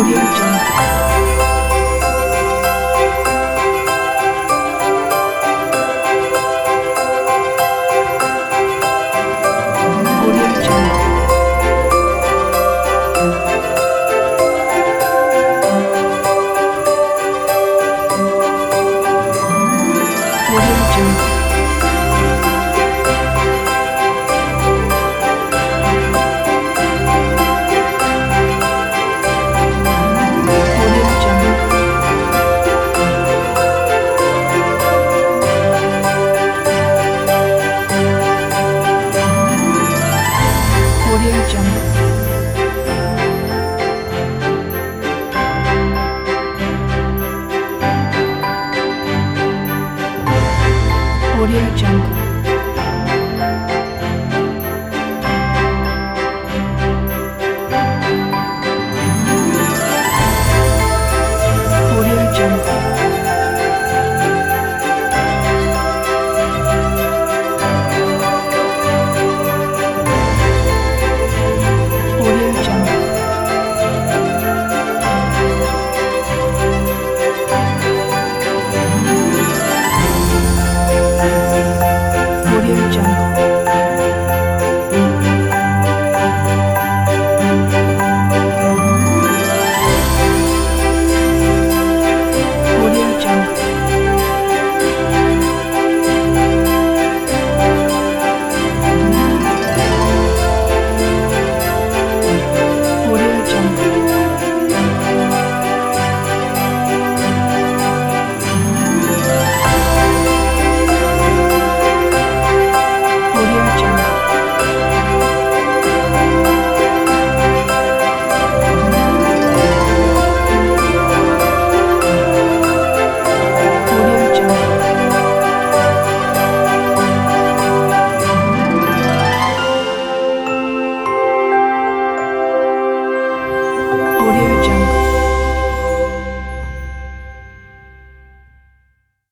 Audio Jungle. Audio Jungle. Audio Jungle. Audio Jungle. Audio Jungle. Audio Jungle. Audio Jungle. Audio Jungle. Audio Jungle. Audio Jungle. Audio Jungle. Audio Jungle. Audio Jungle.